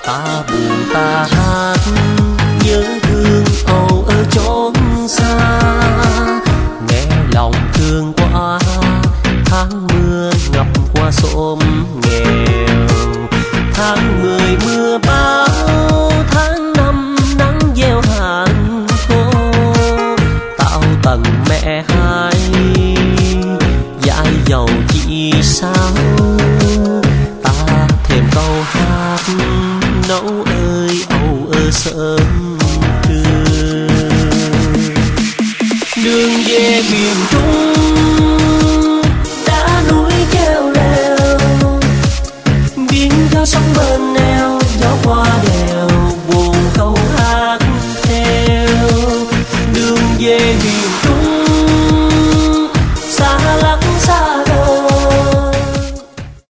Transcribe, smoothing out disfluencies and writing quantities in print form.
ta buồn ta hát nhớ thương âu ở chốn xa, nghe lòng thương quá tháng mưa ngập qua xóm nghèo. Tháng 10 mưa bão, tháng 5 nắng gieo hạt khô, tạo tầng mẹ hai dãi dầu chỉ sao. Ta thèm câu hát nấu ơi âu ơ sớm trưa. Đường về miền Trung đã núi treo leo, biển theo sông bên em